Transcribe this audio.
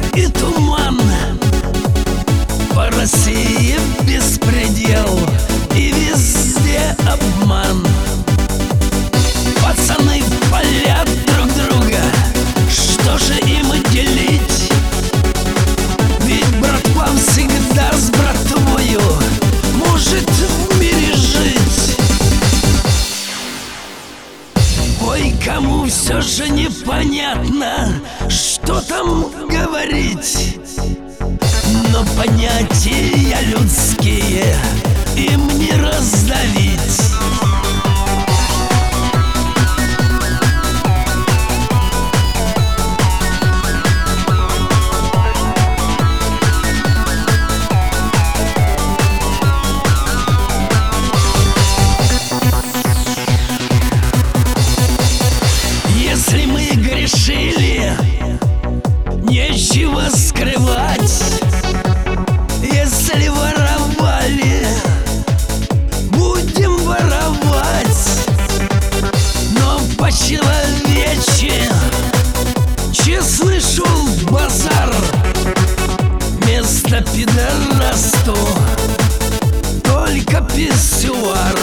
и туман. По России беспредел и везде обман. Пацаны палят друг друга, что же им делить? Ведь братва всегда с братвою может в мире жить. Ой, кому все же непонятно, что там говорить, но понятия людские им не раздавить. Если мы грешили, нечего скрывать. Если воровали, будем воровать. Но по-человече честный шел базар. Место пидорасту только писсуар.